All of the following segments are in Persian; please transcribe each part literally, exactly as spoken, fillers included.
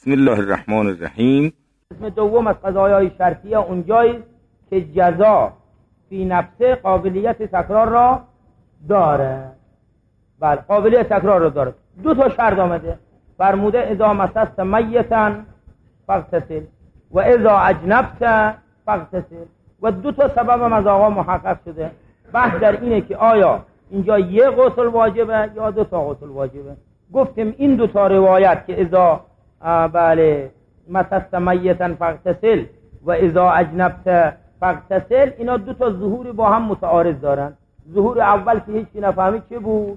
بسم الله الرحمن الرحیم. قسم دوم از قضایای شرطیه اونجایی که جزا فی نفسه قابلیت تکرار را داره. بله، قابلیت تکرار را داره. دو تا شرط آمده، فرموده اذا مسست میتا فاغتسل و اذا اجنبت فاغتسل، و دو تا سبب از آقا محقق شده. بحث در اینه که آیا اینجا یه غسل واجبه یا دو تا غسل واجبه. گفتیم این دو تا روایت که اذا بله مسست میتا فاغتسل و اذا اجنبت فاغتسل، اینا دو تا ظهوری با هم متعارض دارن. ظهور اول که هیچ کی نفهمید چه بود؟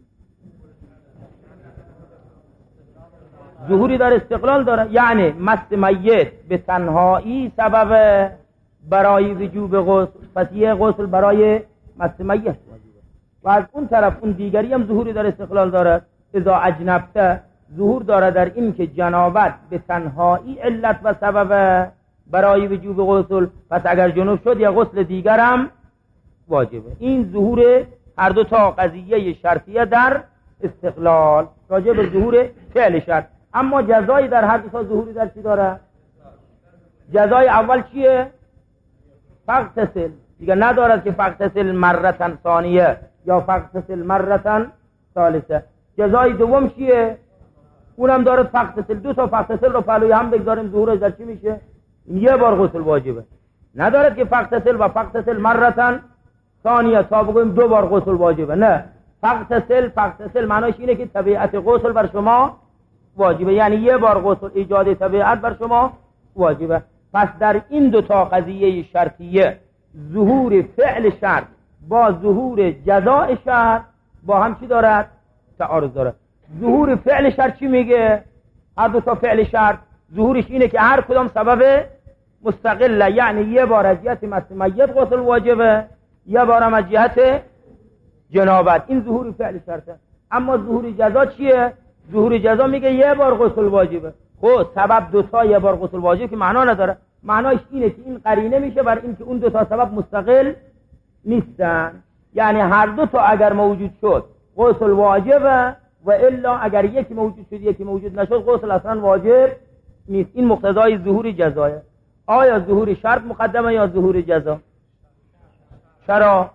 ظهوری در استقلال داره، یعنی مست میت به تنهایی سبب برای وجوب غسل، پس یه غسل برای مست میت واجبه. و از اون طرف اون دیگری هم ظهوری در استقلال داره. اذا اجنبت ظهور داره در این که جنابت به تنهایی علت و سبب برای وجوب غسل، پس اگر جنوب شد یا غسل دیگر هم واجبه. این ظهور هر دو تا قضیه شرطیه در استقلال راجع به ظهور فعل شرط. اما جزایی در هر دو تا ظهوری در چی داره؟ جزای اول چیه؟ فاغتسل. دیگه ندارد که فاغتسل مرتن ثانیه یا فاغتسل مرتن ثالثه. جزای دوم چیه؟ اونم دارد فاغتسل. دو تا فاغتسل رو پلوی هم بگذاریم، ظهورش در چی میشه؟ یه بار غسل واجبه. ندارد که فاغتسل و فاغتسل مرتن ثانیه تا بگویم دو بار غسل واجبه. نه، فاغتسل فاغتسل معناش اینه که طبیعت غسل بر شما واجبه، یعنی یه بار غسل ایجاد طبیعت بر شما واجبه. پس در این دو تا قضیه شرطیه، ظهور فعل شرط با ظهور جزاء شرط با هم چی دارد؟ تعارض داره. ظهور فعل شرط چی میگه؟ هر دو تا فعل شرط ظهورش اینه که هر کدام سبب مستقله، یعنی یه بار از جهت مست میت غسل واجبه، یه بار هم از جهت جنابت. این ظهور فعل شرطه. اما ظهور جزا چیه؟ ظهور جزا میگه یه بار غسل واجبه. خب سبب دو تا یه بار غسل واجب که معنا نداره. معناش اینه که این قرینه میشه بر این که اون دو تا سبب مستقل نیستن، یعنی هر دو تا اگر موجود شد غسل واجبه، و الا اگر یکی موجود شد یکی موجود نشد غسل اصلا واجب نیست. این مقتضای ظهور جزایه. آیا ظهور شرط مقدمه یا ظهور جزا؟ چرا؟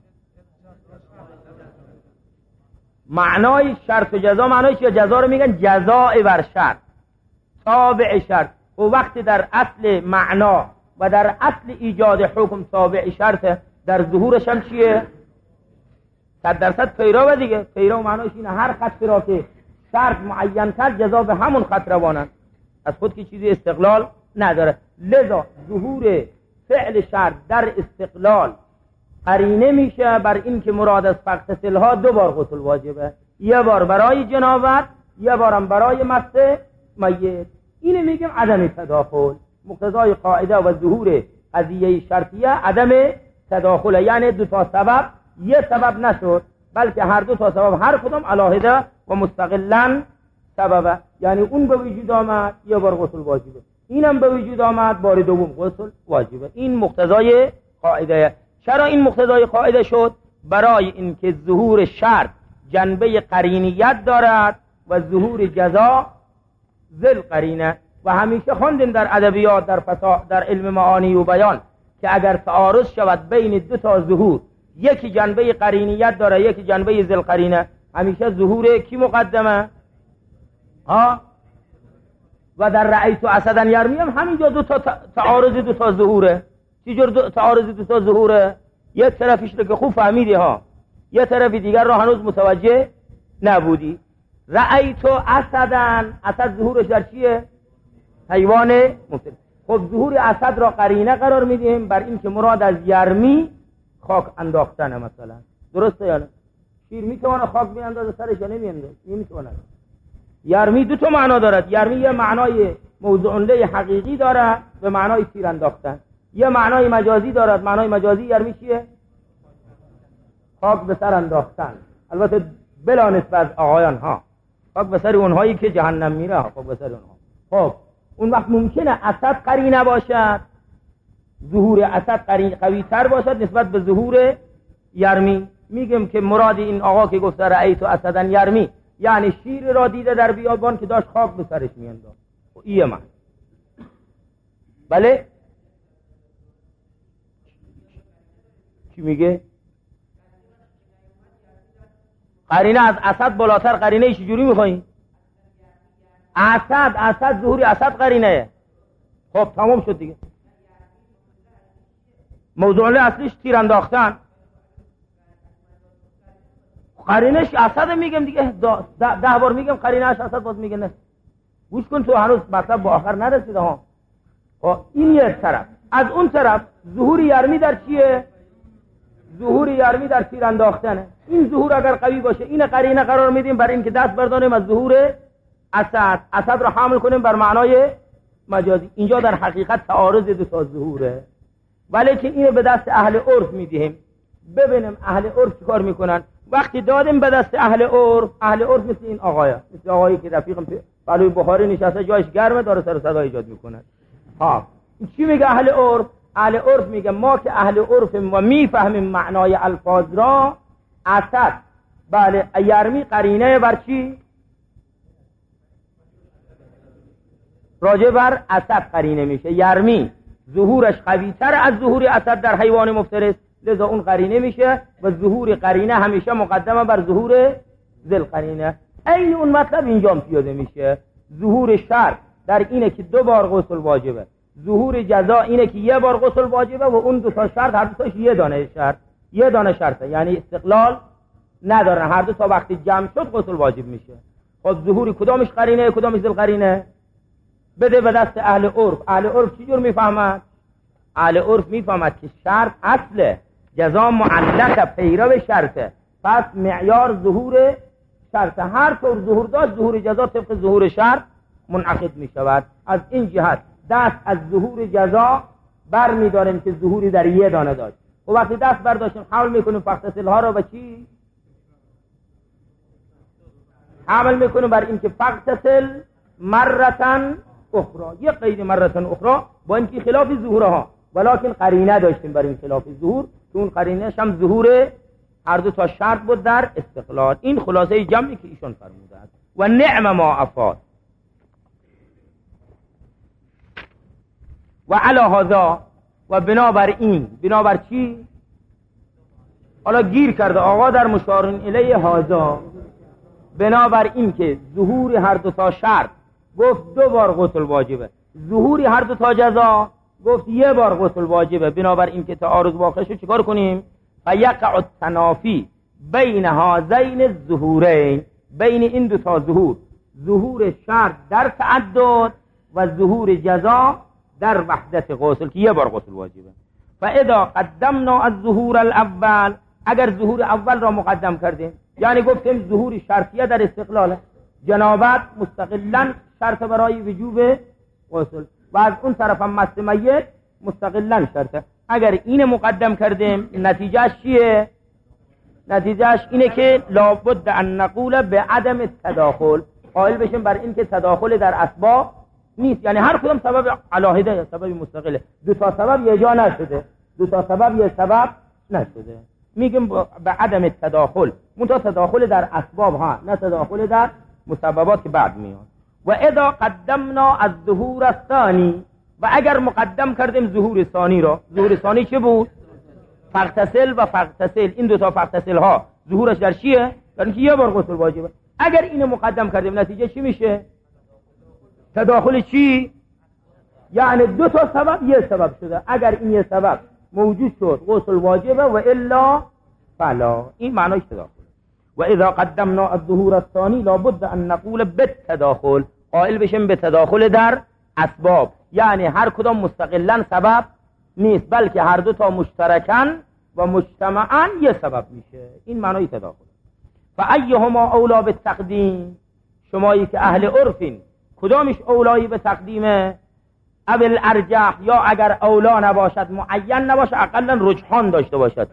معنای شرط و جزا معنای چیه؟ جزا رو میگن جزاء بر شرط، تابع شرط. و وقتی در اصل معنا و در اصل ایجاد حکم تابع شرط، در ظهورش هم چیه؟ صد درصد پیرو دیگه. پیرو معناش اینه هر خطی را که شرط معین کرد جزا به همون خط روانن، از خود که چیزی استقلال نداره. لذا ظهور فعل شرط در استقلال قرینه میشه بر این که مراد از فاغتسل ها دو بار غسل واجبه، یه بار برای جنابت، یه بارم برای مست میت. اینو میگیم عدم تداخل. مقتضای قاعده و ظهور قضیه شرطیه عدم تداخل، یعنی دو تا سبب یه سبب نشد، بلکه هر دو تا سبب هر کدام علاهده و مستقلا سببه. یعنی اون به وجود آمد یه بار غسل واجبه، اینم به وجود آمد بار دوم غسل واجبه. این مقتضای قاعده. چرا این مقتضای قاعده شد؟ برای اینکه ظهور شرط جنبه قرینیت دارد و ظهور جزا ذل قرینه. و همیشه خوندیم در ادبیات، در فصاحت، در علم معانی و بیان که اگر تعارض شود بین دو تا ظهور، یکی جنبه قرینیت داره یکی جنبه ذل قرینه، همیشه ظهور کی مقدمه؟ ها؟ و در رأیت اسدا یرمی هم همینجا دو تا تعارض دو تا ظهوره. چجور دو تعارض دو تا ظهوره؟ یک طرفش رو که خوب فهمیدی ها، یک طرف دیگر رو هنوز متوجه نبودی. رأیت اسدا، اسد ظهورش در چیه؟ حیوان مفترس. خب ظهور اسد را قرینه قرار میدیم بر این که مراد از یرمی خاک انداختنه مثلا. درسته یا نه؟ شیر میتونه خاک بیاندازه سرش یا نمیاندازه؟ نمیتونه. یرمی دو تا معنا دارد. یرمی یه معنای موضوعنده حقیقی داره به معنای تیر انداختن، یه معنای مجازی دارد. معنای مجازی یرمی چیه؟ خاک به سر انداختن. البته بلا نسبت آقایان ها، خاک به سر اونهایی که جهنم میره، خاک به سر اونها. خب اون وقت ممکنه اسد قرینه باشد، ظهور اسد قرینه قوی تر باشد نسبت به ظهور یرمی. میگم که مراد این آقا که گفته رأیت اسدا یرمی، یعنی شیر را دیده در بیابان که داشت خاک به سرش میانداخت. ایه من بله چی میگه؟ قرینه از اسد بالاتر قرینه چجوری میخوایی؟ اسد اسد ظهوری اسد قرینه. خب تمام شد دیگه. موضوع اصلیش تیر انداختن، قرینش اسد میگم دیگه، ده, ده بار میگم قرینه‌اش اسد، باز میگه نه. گوش کن تو هنوز مطلب با آخر نرسیده ها. خب این یک طرف. از اون طرف ظهور یرمی در چیه؟ ظهور یرمی در تیر انداختنه. این ظهور اگر قوی باشه این قرینه قرار میدیم برای اینکه دست برداریم از ظهور اسد، اسد رو حمل کنیم بر معنای مجازی. اینجا در حقیقت تعارض دو تا ظهوره، ولی که اینو به دست اهل عرف میدیم. ببینیم اهل عرف چیکار میکنن. وقتی دادیم به دست اهل عرف، اهل عرف مثل این آقایا، مثل آقایی که رفیقم پلوی بخاری نشسته جایش گرمه داره سر صدا ایجاد میکنن. ها چی میگه اهل عرف؟ اهل عرف میگه ما که اهل عرفیم و میفهمیم معنای الفاظ را، اسد بله یرمی قرینه بر چی؟ راجع بر اسد قرینه میشه. یرمی ظهورش قوی‌تر از ظهور اسد در حیوان مفترس، لذا اون قرینه میشه و ظهور قرینه همیشه مقدمه بر ظهور ذل قرینه. این اون مطلب اینجا پیاده میشه. ظهور شرط در اینه که دو بار غسل واجبه، ظهور جزا اینه که یه بار غسل واجبه و اون دو تا شرط هر دو تاش یه دانه شرط یه دانه شرطه، یعنی استقلال ندارن، هر دو تا وقتی جمع شد غسل واجب میشه. خب ظهور کدامش قرینه کدامش ذل قرینه؟ بده به دست اهل عرف. اهل عرف چی جور میفهمد؟ اهل عرف میفهمد که شرط اصله، جزا معلقه، پیرو شرطه، پس معیار ظهور شرط هر طور ظهور داشت ظهور جزا طبق ظهور شرط منعقد میشود. از این جهت دست از ظهور جزا بر میداریم که ظهوری در یه دانه داشت و وقتی دست برداشتیم حمل میکنیم فقتصل ها رو به چی؟ حمل میکنیم بر این که فقتصل مرتن اخرى، یک قید مرتن اخرى، با اینکه خلاف ظهورها ولکن قرینه داشتیم بر این خلاف ظهور که اون قرینه‌ش هم ظهور هر دو تا شرط بود در استقلال. این خلاصه جمعی که ایشون فرموده است. و نعم ما افاد و علی هذا و بنابر این، بنابر چی؟ حالا گیر کرده آقا در مشارن الیه هذا، بنابر این که ظهور هر دو تا شرط گفت دو بار غسل واجبه، ظهوری هر دو تا جزا گفت یه بار غسل واجبه، بنابر این که تعارض واقع شد چیکار کنیم؟ فیقع التنافی بین هذین الظهورین، بین این دو تا ظهور، ظهور شرط در تعدد و ظهور جزا در وحدت غسل که یه بار غسل واجبه. فاذا قدمنا الظهور الاول، اگر ظهور اول را مقدم کردیم، یعنی گفتیم ظهور شرطیه در استقلاله، جنابت مستقلا شرط برای وجوب غسل و از اون طرف هم مس میت مستقلا شرطه. اگر این مقدم کردیم نتیجهش چیه؟ نتیجهش اینه که لابد ان نقول به عدم التداخل، قائل بشیم بر این که تداخل در اسباب نیست، یعنی هر کدوم سبب علاهده یا سبب مستقله، دو تا سبب یه جا نشده، دو تا سبب یه سبب نشده، میگیم به عدم التداخل، منتها تداخل در اسباب ها، نه تداخل در مسببات که بعد میاد. و اذا قدمنا الظهور الثانی، و اگر مقدم کردیم ظهور ثانی را، ظهور ثانی چه بود؟ فغتسل و فغتسل، این دو تا فغتسل ها ظهورش در چیه؟ در اینکه یه بار غسل واجبه. اگر اینو مقدم کردیم نتیجه چی میشه؟ تداخل چی؟ یعنی دو تا سبب یه سبب شده، اگر این یه سبب موجود شد غسل واجبه و الا فلا، این معنیش تداخل. و اذا قدمنا الظهور الثانی لابد ان نقول بالتداخل، قائل بشیم به تداخل در اسباب، یعنی هر کدام مستقلا سبب نیست بلکه هر دو تا مشترکاً و مجتمعاً یه سبب میشه، این معنی تداخل. فایهما اولا بالتقدیم، شمایی که اهل عرفین کدامش اولایی به تقدیمه؟ اول ارجح، یا اگر اولا نباشد معین نباشه اقلا رجحان داشته باشد،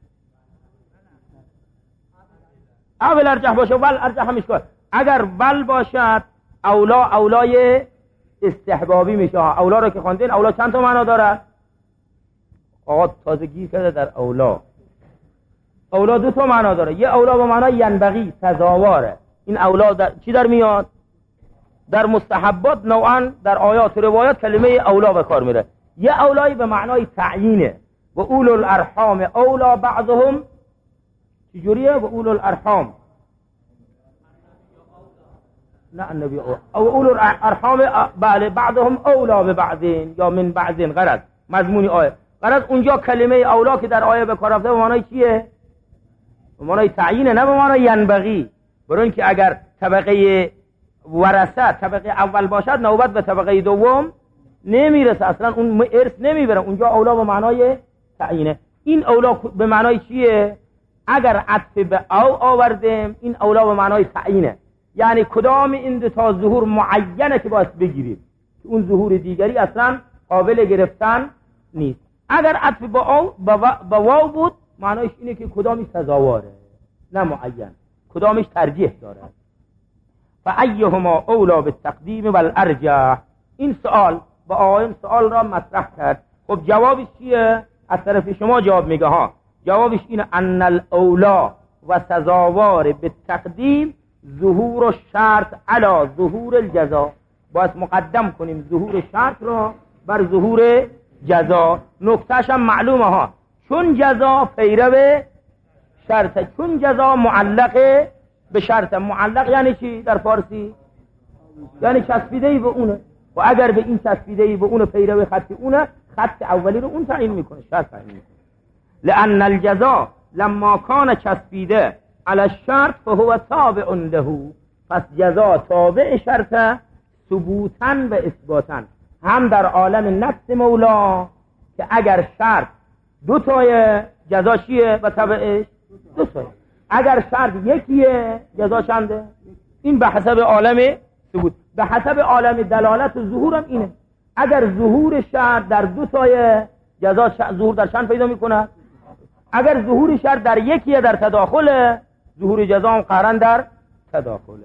اول ارجح باشه ول ارجح همیش کن، اگر ول باشد اولا اولای استحبابی میشه. اولا رو که خواندین اولا چند تا معنا داره؟ آقا تازه گیر کرده در اولا. اولا دو تا معنا داره، یه اولا با معنای ینبغی سزاواره، این اولا در چی در میاد؟ در مستحبات نوعا در آیات و روایات کلمه اولا به کار میره. یه اولایی به معنای تعیینه، و اولو الارحام اولا بعضهم، چجوریه؟ و اولو الارحام نه النبی او او اولو الارحام بله بعضهم اولا به بعضین یا من بعضین. غرض مضمونی آیه، غرض اونجا کلمه اولا که در آیه به کار رفته به معنای چیه؟ به معنای تعیینه، نه به معنای ینبغی. برای اینکه اگر طبقه ورثه طبقه اول باشد نوبت به طبقه دوم نمیرسه، اصلا اون ارث نمیبره. اونجا اولا به معنای تعیینه. این اولا به معنای چیه؟ اگر عطف به او آوردیم این اولا به معنای تعیینه، یعنی کدام این دو تا ظهور معینه که باید بگیریم، که اون ظهور دیگری اصلا قابل گرفتن نیست. اگر عطف به او به واو بود معنایش اینه که کدامیش تضاوره نه معین، کدامش ترجیح داره. فایهما اولا بالتقدیم والارجح. این سوال با آقایان سوال را مطرح کرد. خب جوابش چیه؟ از طرف شما جواب میگه ها، جوابش اینه ان الاولا و سزاوار بالتقدیم ظهور الشرط علی ظهور الجزا. باید مقدم کنیم ظهور شرط را بر ظهور جزا. نکتهش هم معلومه ها، چون جزا پیرو شرطه، چون جزا معلقه به شرط. معلق یعنی چی در فارسی؟ یعنی چسبیده‌ای به اونه، و اگر به این چسبیده‌ای به اونه پیرو خط اونه، خط اولی رو اون تعیین میکنه، شرط تعیین میکنه. لأن الجزا لما کان چسبیده علی الشرط فهو تابع له. پس جزا تابع شرط ثبوتاً و اثباتاً، هم در عالم نفس مولا که اگر شرط دو تای جزا چیه و تبعش دو تای، اگر شرط یکیه جزا چنده؟ این به حسب عالم ثبوت. به حسب عالم دلالت و ظهورم اینه، اگر ظهور شرط در دو تای جزا ظهور در چند پیدا میکنه؟ اگر ظهور شرط در یکیه در تداخل، ظهور جزا هم قرن در تداخله.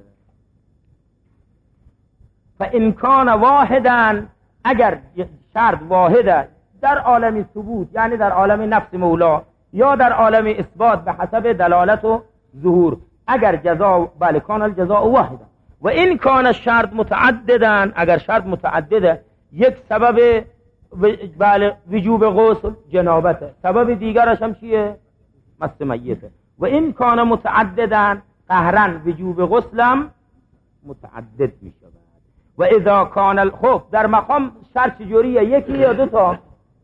فان کان واحدا، اگر شرط واحده در عالم ثبوت یعنی در عالم نفس مولا یا در عالم اثبات به حسب دلالت و ظهور، اگر جزا بله کان الجزاء واحدا. و این کان شرط متعددا، اگر شرط متعدده، یک سبب بله وجوب غسل جنابته، سبب دیگرش هم چیه؟ مست میته. و این کان متعددا قهرا وجوب غسلم متعدد می شود. و اذا کان الخوف در مقام شرط چجوریه؟ یکی یا دو تا؟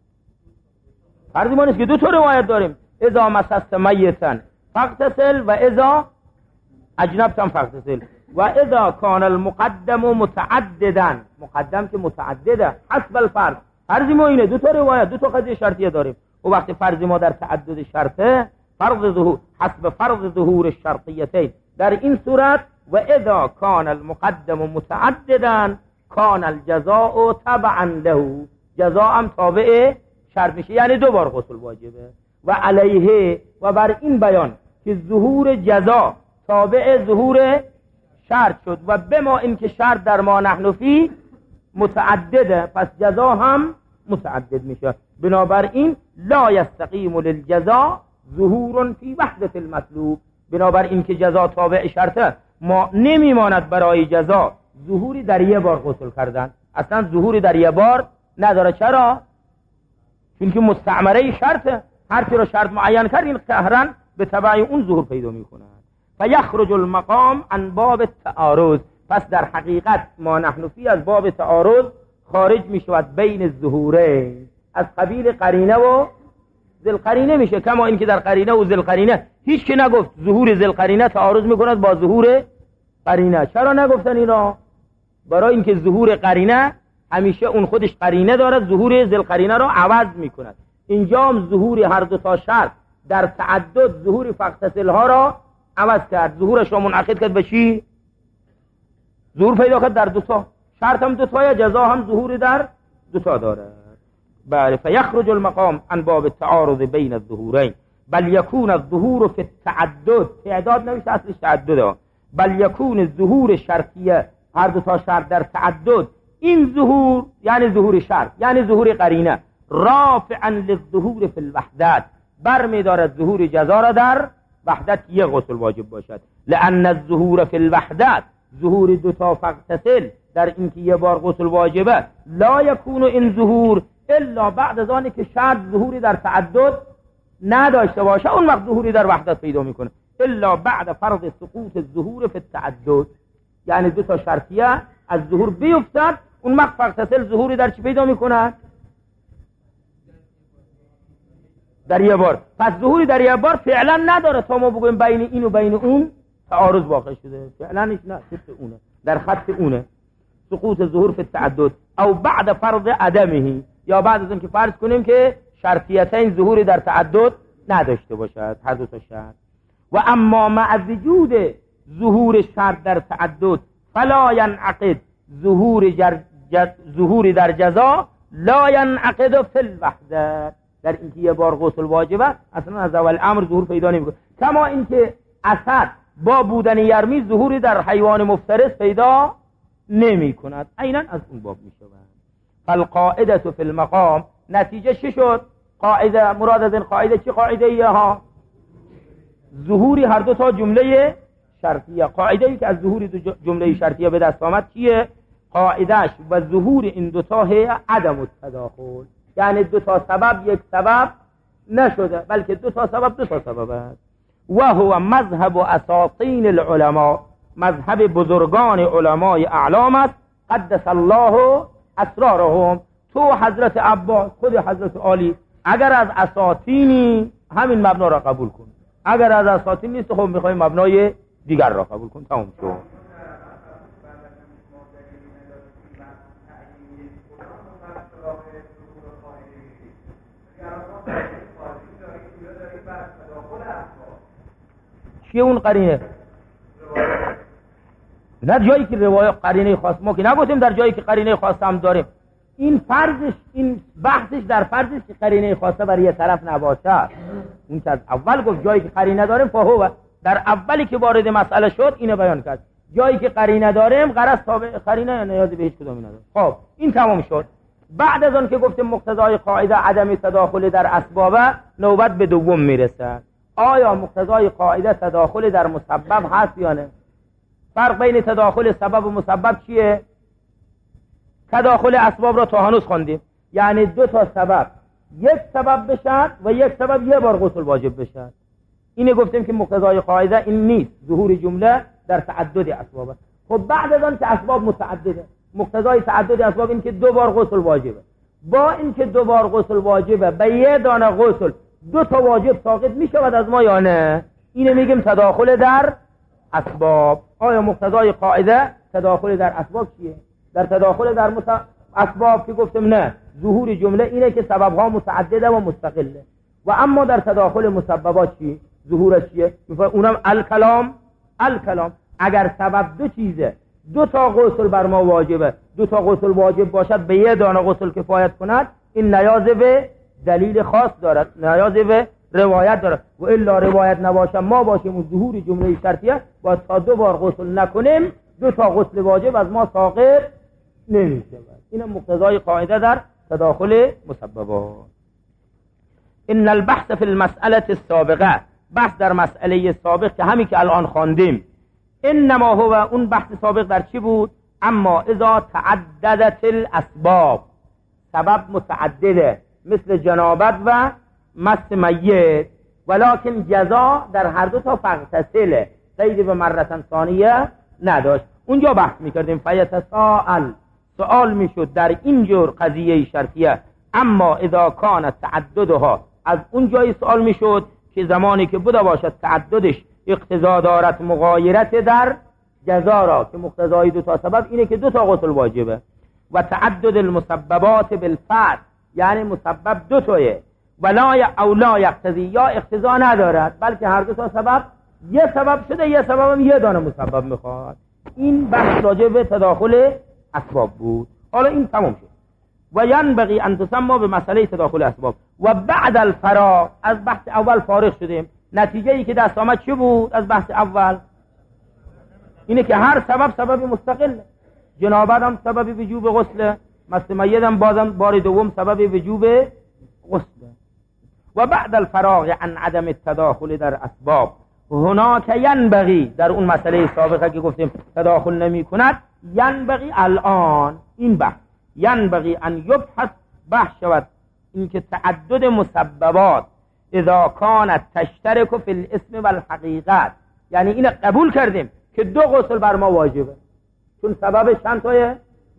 فرضی ما نیست که دو تا روایت داریم، اذا مسست میتا فاغتسل و اذا اجنبتم فاغتسل. و اذا کان المقدم متعددا، مقدم که متعدده حسب الفرض. فرضی ما اینه دو تا روایت دو تا قضیه شرطیه داریم، و وقتی فرضی ما در تعدد شرطه فرض ظهور حسب فرض ظهور الشرطیتین، در این صورت و اذا کان المقدم متعددا کان الجزاء تبعا له، جزا هم تابع شرط میشه، یعنی دو بار غسل واجبه. و علیه و بر این بیان که ظهور جزا تابع ظهور شرط شد و بما اینکه شرط در ما نحن فی متعدده، پس جزا هم متعدد میشه. بنابراین لا یستقیم للجزا ظهور فی وحدت المطلوب، بنابراین که جزا تابع شرطه ما نمیماند برای جزا ظهوری در یه بار غسل کردن، اصلا ظهوری در یه بار نداره. چرا؟ چون که مستعمره شرطه، هر چی رو شرط معین کرد این قهرن به تبع اون ظهور پیدا میکنه. فیخرج المقام عن باب التعارض، پس در حقیقت ما نحن فی از باب تعارض خارج میشود بین الظهوره، از قبیل قرینه و ذل قرینه میشه. کما این که در قرینه و ذل قرینه هیچ که نگفت ظهور ذل قرینه تعارض میکند با ظهور قرینه. چرا نگفتن اینا؟ برای اینکه ظهور قرینه همیشه اون خودش قرینه دارد، ظهور ذل قرینه رو عوض میکند. اینجا هم ظهور هر دو تا شرط در تعدد ظهور فاغتسل ها را عوض کرد، ظهورش را منعقد کرد به چی؟ ظهور پیدا کرد در دو تا شرط، هم دو تا، جزا هم ظهور در دو تا داره. بله فیخرج المقام عن باب التعارض بین الظهورین بل یکون الظهور فی التعدد، تعداد نمیشه اصلش تعدده، بل یکون الظهور شرطیه، هر دو تا شرط در تعدد، این ظهور یعنی ظهور شرط یعنی ظهور قرینه رافعا للظهور فی الوحدت، برمی دارد ظهور جزا را در وحدت یه غسل واجب باشد. لأن الظهور فی الوحدت، ظهور دو تا فاغتسل در اینکه یه بار غسل واجبه لا یکون این ظهور الا بعد از آنی که شرط ظهوری در تعدد نداشته باشه، اون وقت ظهوری در وحدت پیدا میکنه. الا بعد فرض سقوط الظهور فی التعدد، یعنی دو تا شرطیه از ظهور بیفتد، اون وقت فقط ظهوری در چی پیدا میکنه؟ در یه بار. پس ظهوری در یه بار فعلا نداره تا ما بگویم بین این و بین اون تعارض واقع شده، فعلا نیست، نه خط اونه، در خط اونه سقوط ظهور فی التعدد او بعد فرض عدمه، یا بعد از اون که فرض کنیم که شرطیتین ظهوری در تعدد نداشته باشد، هر دو تا شرط. و اما مع وجود ظهور شرط در تعدد فلا ینعقد ظهور جر جز ظهوری در جزا لا ینعقد فی الوحدت، در اینکه یه بار غسل واجبه اصلا از اول امر ظهور پیدا نمیکنه، کما اینکه اسد با بودن یرمی ظهوری در حیوان مفترس پیدا نمی کند، عیناً از اون باب می شود. فالقاعده فی المقام، نتیجه چی شد؟ قاعده مراد از این قاعده چی قاعده ایه ها؟ ظهوری هر دو تا جمله شرطیه. قاعده ای که از ظهور دو جمله شرطیه به دست آمد چیه؟ قاعدهش و ظهور این دو تا هی عدم التداخل، یعنی دو تا سبب یک سبب نشده، بلکه دو تا سبب دو تا سبب است. و هو مذهب اساطین العلماء، مذهب بزرگان علمای اعلام است، قدس الله اسرارهم. تو حضرت عباس، خود حضرت علی، اگر از اساطینی همین مبنا را قبول کن، اگر از اساطین نیست خب میخوای مبنای دیگر را قبول کن، تمام شد. چیه اون قرینه؟ نه جایی که روایت قرینه خاص، ما که نگفتیم در جایی که قرینه خاص هم داریم، این فرضش، این بحثش در فرضش که قرینه خاصه برای یه طرف نباشه. اون که از اول گفت جایی که قرینه داریم فهو، در اولی که وارد مسئله شد اینو بیان کرد، جایی که قرینه داریم غرض تابع قرینه یا نیازی به هیچ کدومی نداره. خب این تمام شد. بعد از اون که گفتیم مقتضای قاعده عدم تداخل در اسباب، نوبت به دوم میرسه. آیا مقتضای قاعده تداخل در مسبب هست یا نه؟ فرق بین تداخل سبب و مسبب چیه؟ تداخل اسباب را تا هنوز خوندیم، یعنی دو تا سبب یک سبب بشن و یک سبب یه بار غسل واجب بشن. اینه گفتیم که مقتضای قاعده این نیست، ظهور جمله در تعدد اسباب. خب بعد از آن که اسباب متعدده، مقتضای تعدد اسباب این که دو بار غسل واجبه، با این که دو بار غسل واجبه به یه دانه غسل دو تا واجب ساقط می شود از ما یا نه؟ اینه میگیم تداخل در اسباب. آیا مقتضای قاعده تداخل در اسباب چیه؟ در تداخل در مت... اسباب که گفتم نه، ظهور جمله اینه که سببها متعدده و مستقله. و اما در تداخل مسببات چیه؟ ظهورش چیه؟ اونم الکلام. الکلام اگر سبب دو چیزه، دو تا غسل بر ما واجبه، دو تا غسل واجب باشد به یه دانه غسل کفایت کند، این نیاز به دلیل خاص دارد، نیاز به روایت دارد. و الا روایت نباشه ما باشیم و ظهور جمله شرطیه با تا دو بار غسل نکنیم دو تا غسل واجب از ما ساقط نمیشه. این مقتضای قاعده در تداخل مسببات. ان البحث فی المسأله السابقه، بحث در مسئله سابق که همین که الان خواندیم، انما هو، اون بحث سابق در چی بود؟ اما اذا تعددت الاسباب، سبب متعدده مثل جنابت و مس میت، ولکن جزا در هر دو تا فغتسله، قید به مرتن ثانیه نداشت. اونجا بحث میکردیم فیتساءل، سوال میشد در اینجور قضیه شرطیه، اما اذا کانت تعددها، از اونجایی سوال میشد که زمانی که بوده باشد تعددش اقتضا دارد مغایرت در جزا را، که مقتضای دو تا سبب اینه که دو تا غسل واجبه، و تعدد المسببات بالفعل، یعنی مسبب دو تایه، ولا او لا یقتضی، یا اقتضا ندارد بلکه هر دو تا سبب یه سبب شده، یه سبب هم یه دانه مسبب میخواد. این بحث راجع به تداخل اسباب بود. حالا این تمام شد. و ینبغی ان تسمى به مسئله تداخل اسباب. و بعد الفراغ، از بحث اول فارغ شدیم، نتیجه ای که دست آمد چه بود از بحث اول؟ اینه که هر سبب سبب مستقل، جنابت هم سبب وجوب غسل، مس میت هم بازم بار دوم سبب وجوب غسل. و بعد الفراغ عن عدم التداخل در اسباب هناك ینبغی، در اون مسئله سابقه که گفتیم تداخل نمی کند، ینبغی الان این بحث ینبغی ان یبحث بحث شود این که تعدد مسببات اذا کانت تشترک فی الاسم و الحقیقت، یعنی این قبول کردیم که دو غسل بر ما واجبه چون سببش چند تایه؟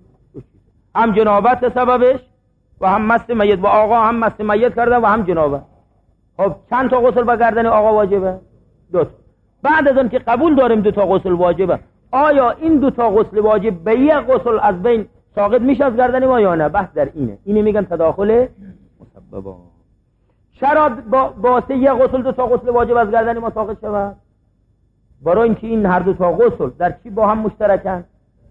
هم جنابت سببش و هم مست میت و آقا هم مست میت کرده و هم جنابت. خب چند تا غسل بر گردن آقا واجبه؟ دو تا. بعد از اون که قبول داریم دو تا غسل واجبه، آیا این دو تا غسل واجب به یک غسل از بین ساقط میشه از گردن ما یا نه؟ بحث در اینه. اینه میگن تداخل مسببات. چرا با واسه یک غسل دو تا غسل واجب از گردن ما ساقط شود؟ برای اینکه این هر دو تا غسل در چی با هم مشترکن؟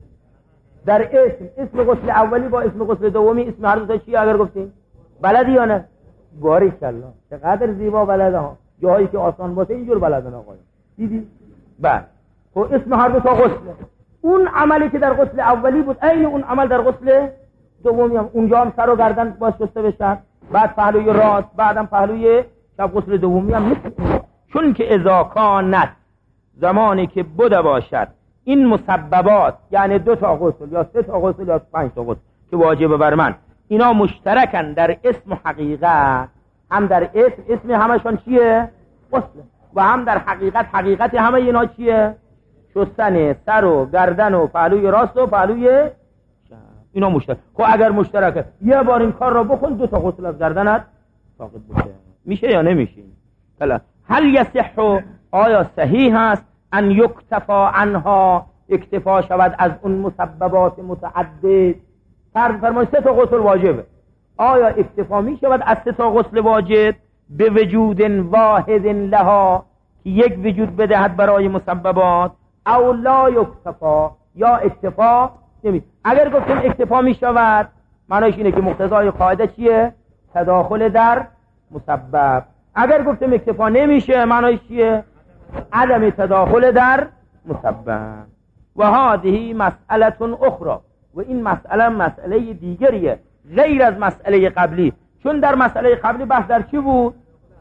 در اسم. اسم غسل اولی با اسم غسل دومی اسم هر دو تا چی اگر گفتیم؟ بلدی یا نه؟ باریکالله چقدر زیبا بلده ها. جاهایی که آسان باشه اینجور بلدن آقای. دیدی؟ بله. خب اسم هر دو تا غسله. اون عملی که در غسل اولی بود عین اون عمل در غسل دومی هم اونجا هم سر و گردن باز شسته بشن، بعد پهلوی راست، بعدم پهلوی چپ. غسل دومی هم مثل چون که اذا کانت زمانی که بوده باشد این مسببات یعنی دو تا غسل یا سه تا غسل یا پنج تا غسل که واجب بر من اینا مشترکن در اسم و حقیقت، هم در اسم اسم همشون چیه؟ غسل، و هم در حقیقت حقیقت همه اینا چیه؟ شستن سر و گردن و پهلوی راست و پهلوی اینا مشترک. خب اگر مشترکه یه بار این کار را بکن دو تا غسل از گردنت ساقط بشه، میشه یا نمیشه؟ بله. هل یصح آیا صحیح است ان یکتفا عنها اکتفا شود از اون مسببات متعدد؟ فرض فرمایید سه تا غسل واجبه، آیا اکتفا می شود از سه تا غسل واجب به وجود واحد لها که یک وجود بدهد برای مسببات؟ او لا یکتفا یا اکتفا نمی. اگر گفتیم اکتفا می شود معنیش اینه که مقتضای قاعده چیه؟ تداخل در مسبب. اگر گفتیم اکتفا نمیشه معنیش چیه؟ عدم تداخل در مسبب. و هذه مسئله اخرى، و این مسئله مسئله دیگریه غیر از مسئله قبلی. چون در مسئله قبلی بحث در چی بود؟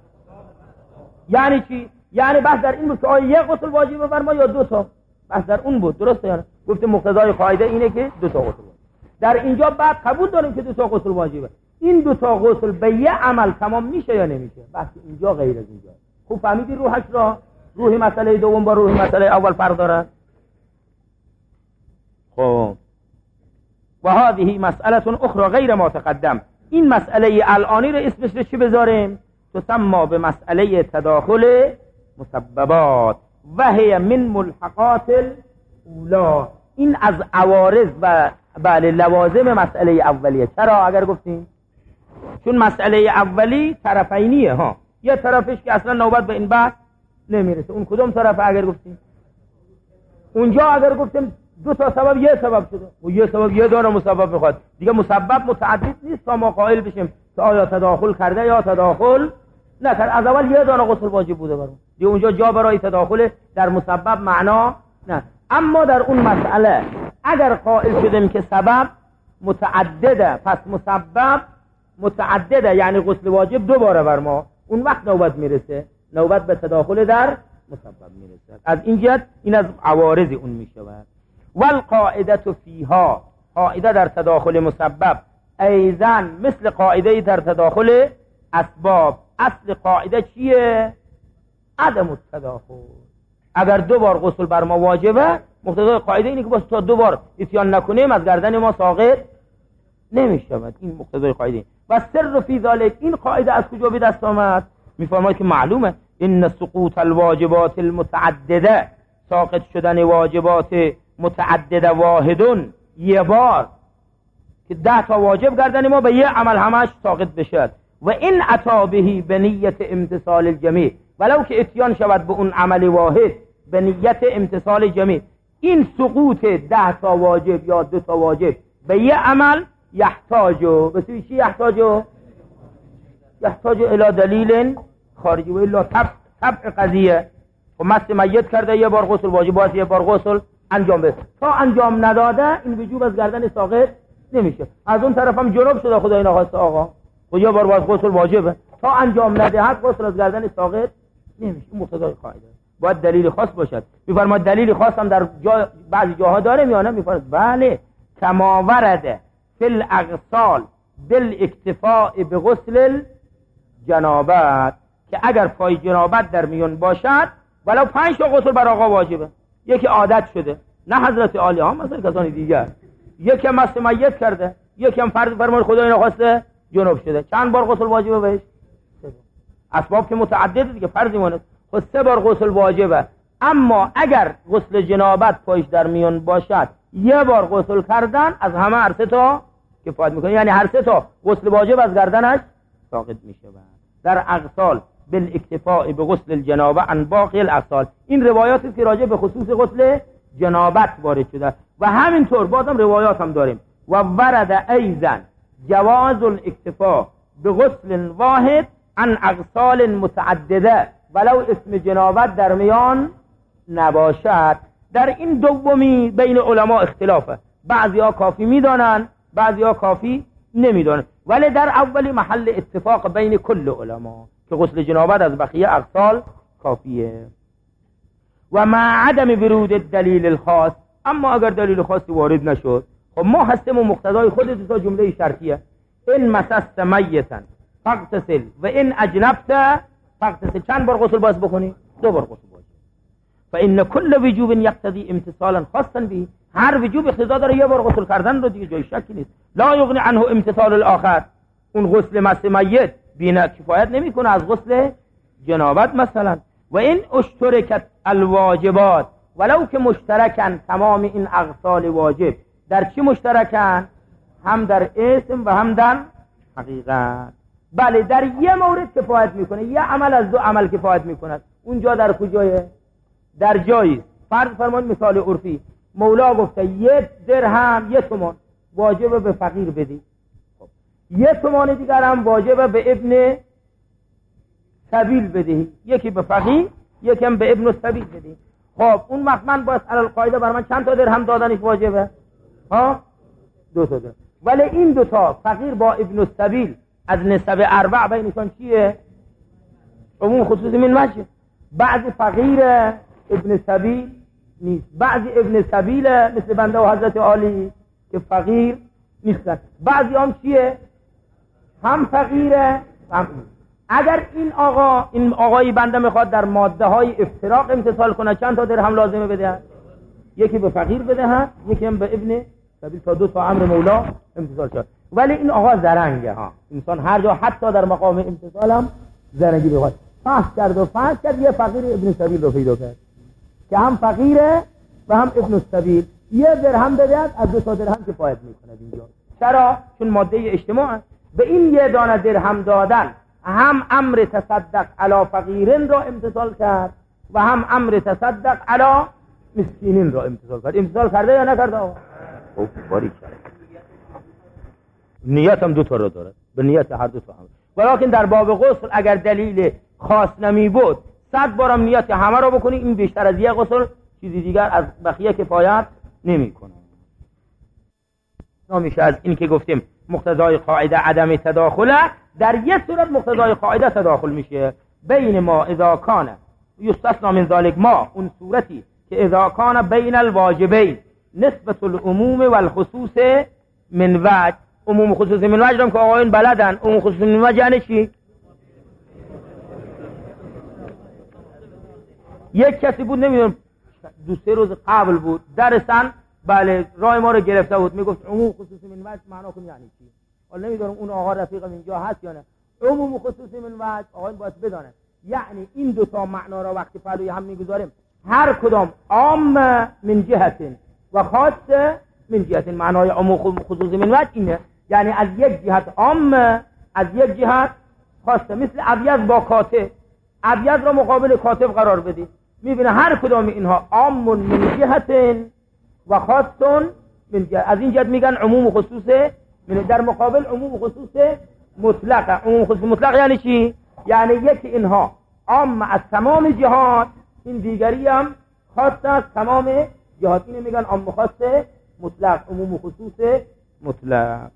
یعنی چی؟ یعنی بحث در این بود که آیا یک غسل واجبه بر ما یا دو تا؟ بحث در اون بود، درسته یا نه؟ گفتیم مقتضای قاعده اینه که دو تا غسل واجبه. در اینجا بعد قبول داریم که دو تا غسل واجبه. این دو تا غسل به یه عمل تمام میشه یا نمیشه؟ بحث اینجا غیر از اینجا. خوب فهمیدی روحش را؟ روح مسئله دوم با روح مسئله اول فرق داره. خب و هذه مسئله اخرى غیر ما تقدم. این مسئله الانی رو اسمش رو چی بذاریم؟ تسمى به مسئله تداخل مسببات و هی من ملحقات الاولا. این از عوارض و بله لوازم مسئله اولیه. چرا اگر گفتیم؟ چون مسئله اولی طرفینیه ها، یه طرفش که اصلا نوبت به این بحث نمیرسه. اون کدوم طرف اگر گفتیم؟ اونجا اگر گفتیم دو تا سبب یه سبب شده و یه سبب یه دونه مسبب میخواد، دیگه مسبب متعدد نیست تا ما قائل بشیم که آیا تداخل کرده یا تداخل نکرد. از اول یه دونه غسل واجب بوده برام، دیگه اونجا جا برای تداخل در مسبب معنا نه. اما در اون مسئله اگر قائل شدیم که سبب متعدده پس مسبب متعدده یعنی غسل واجب دو باره بر ما، اون وقت نوبت میرسه، نوبت به تداخل در مسبب میرسه. از این جهت این از عوارض اون میشود. والقاعده فیها، قاعده در تداخل مسبب ایضا مثل قاعده در تداخل اسباب. اصل قاعده چیه؟ عدم التداخل. اگر دو بار غسل بر ما واجبه، مقتضای قاعده اینه که باز تا دو بار اتیان نکنیم از گردن ما ساقط نمیشود. این مقتضای قاعده. و سر فی ذلک، این قاعده از کجا به دست آمد؟ میفرماید که معلومه ان سقوط الواجبات المتعدده، ساقط شدن واجبات متعدده واحدون یه بار که ده تا واجب گردن ما به یه عمل همش ساقط بشد. و این عطا بهی به نیت امتصال الجمیع، ولو که اتیان شود به اون عمل واحد به نیت امتصال جمیع، این سقوط ده تا واجب یا دو تا واجب به یه عمل یحتاجو به چی یحتاجو یحتاجو الی دلیل خارجی و الا تبع تبع قضیه. و مست میت کرده یه بار غسل واجب باشه، یه بار غسل انجام بده، تا انجام نداده این وجوب از گردن ساقط نمیشه. از اون طرف هم جنوب شده خدای نخواسته آقا و یه بار باز غسل واجبه، تا انجام ندهد غسل از گردن ساقط نمیشه. این مقتضای قاعده. باید دلیل خاص باشد. میفرماید دلیل خاص هم در جا بعضی جاها داره یا نه؟ میفرماید بله، کما ورده فی الاغسال بالاکتفاء بغسل الجنابت، که اگر پای جنابت در میون باشد ولو پنج تا غسل بر آقا واجبه. یکی عادت شده، نه حضرت عالی ها، مثلا کسانی دیگر، یکی هم مست میت کرده، یکی هم فرض فرمان خدا اینو خواسته جنوب شده، چند بار غسل واجبه بهش؟ اسباب که متعدده دیگه، فرضی مونه خود سه بار غسل واجبه. اما اگر غسل جنابت پایش در میون باشد یه بار غسل کردن از همه هر سه تا کفایت میکنه، یعنی هر سه تا غسل واجب از گردنش ساقط میشه. در اغسال بالاکتفاء بغسل الجنابه عن باقی الاغسال، این روایاتی که راجع به خصوص غسل جنابت وارد شده. و همینطور بازم روایات هم داریم. و ورد ایضا جواز الاکتفاء بغسل واحد عن اغسال متعدده ولو اسم جنابت در میان نباشد. در این دومی بین علما اختلافه، بعضی ها کافی میدانن، بعضی ها کافی نمیدانن، ولی در اولی محل اتفاق بین کل علما که غسل جنابت از بقیه اغسال کافیه. و مع عدم ورود الدلیل الخاص، اما اگر دلیل خاصی وارد نشد، خب ما هستیم و مقتضای خود تا جمله شرطیه، این مسست میتا فاغتسل و این اجنبت فاغتسل. چند بار غسل باز بکنی؟ دو بار غسل باز. فان کل وجوب یقتضی امتثالا خاصا به، هر وجوب اقتضا داره یه بار غسل کردن رو دیگه، جای شکی نیست. لا یغنی عنه امتثال الاخر، اون غسل مست میت بینا کفایت نمیکنه از غسل جنابت مثلا. و این اشترکت الواجبات ولو که مشترکن، تمام این اغسال واجب در چی مشترکن؟ هم در اسم و هم در حقیقت. بله، در یه مورد کفایت میکنه، یه عمل از دو عمل کفایت میکنه. اونجا در کجایه؟ در جایی فرض فرمایید مثال عرفی، مولا گفته یه درهم یه تومان واجبه به فقیر بدی، خب یه تومان دیگر هم واجبه به ابن سبیل بدهی، یکی به فقیر یکی هم به ابن السبیل بدهی. خب اون وقت من باید علی القاعده بر من چند تا درهم دادنش واجبه؟ ها دو تا درهم. ولی این دو تا فقیر با ابن السبیل از نسب اربع بینشون چیه؟ عموم خصوصی من وجه. بعضی فقیر ابن سبیل نیست، بعضی ابن سبیل مثل بنده و حضرت عالی که فقیر نیستن، بعضی هم چیه؟ هم فقیره هم. اگر این آقا این آقای بنده میخواد در ماده های افتراق امتثال کنه، چند تا درهم لازمه بده؟ یکی به فقیر بده ها، یکی هم به ابن سبیل، تا دو تا امر مولا امتثال شد. ولی این آقا زرنگه ها، انسان هر جا حتی در مقام امتثال هم زرنگی بخواد. فحش کرد و فحش کرد، یه فقیر ابن سبیل رو پیدا کرد که هم فقیره و هم ابن السبیل، یه درهم بده از دو تا درهم کفایت میکنه اینجا. چرا؟ چون ماده اجتماع به این یه دانه درهم دادن هم امر تصدق علی فقیرین را امتثال کرد و هم امر تصدق علی مسکینین را امتثال کرد. امتثال کرده یا نکرده؟ خب باری کرد. نیت هم دو تا را داره، به نیت هر دو تا هم. ولیکن در باب غسل اگر دلیل خاص نمی بود، صد بارم نیت همه را بکنی، این بیشتر از یک غسل چیزی دیگر از بقیه کفایت نمی کنه. نمیشه از این که گفتیم مقتضای قاعده عدم تداخله، در یک صورت مقتضای قاعده تداخل میشه بین ما اذا کان یستثنا من ذلك، ما اون صورتی که اذا کان بین الواجبین نسبت العموم والخصوص من وجه. عموم خصوص من وجه هم که آقایون بلدن، عموم خصوص من وجه یعنی چی؟ یک کسی بود نمیدونم دو سه روز قبل بود درسن، بله راه ما رو گرفته بود، میگفت عموم خصوص من وجه معنا کن یعنی چی؟ حالا نمیدونم اون آقا رفیقم اینجا هست یا نه. عموم خصوص من وجه آقایون باید بدانن، یعنی این دو تا معنا را وقتی پلوی هم میگذاریم، هر کدام عام من جهت و خاص من جهت. معنای عموم خصوص من وجه اینه، یعنی از یک جهت عام، از یک جهت خاصه. مثل ابیض با کاتب، ابیض را مقابل کاتب قرار بدید، میبینه هر کدام اینها عام من جهت و خاص من جهت. از این جهت میگن عموم خصوص من، در مقابل عموم خصوص مطلق. عموم خصوص مطلق یعنی چی؟ یعنی یکی اینها عام از تمام جهات، این دیگری هم خاص از تمام جهات. اینو میگن عام خاص مطلق، عموم خصوص مطلق.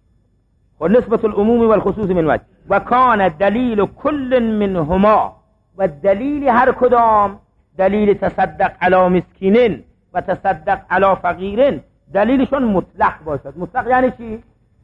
و نسبت العموم والخصوص من وجه و کان دلیل کل منهما و دلیل هر کدام، دلیل تصدق علی مسکینین و تصدق علی فقیرین، دلیلشون مطلق باشد. مطلق یعنی چی؟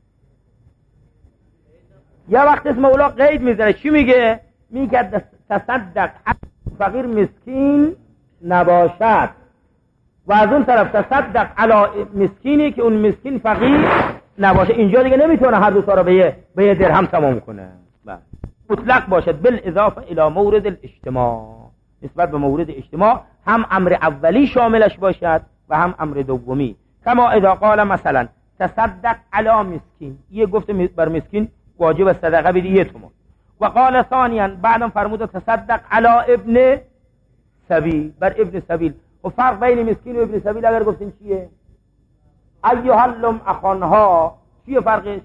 یه وقت اسم مولا قید میذاره، چی میگه؟ میگه تصدق فقیر مسکین نباشد، و از اون طرف تصدق علی مسکینی که اون مسکین فقیر نباشه. اینجا دیگه نمیتونه هر دو تا رو به یه به یه درهم تمام کنه. مطلق باشد بالاضافه الی مورد الاجتماع، نسبت به مورد اجتماع هم امر اولی شاملش باشد و هم امر دومی. کما اذا قال مثلا تصدق علی مسکین، یه گفت بر مسکین واجب صدقه بدی یه تومان. و قال ثانیا، بعدم فرمود تصدق علی ابن سبیل، بر ابن سبیل. و فرق بین مسکین و ابن سبیل اگر گفتین چیه؟ ایها اللم اخوانها، چیه فرقش؟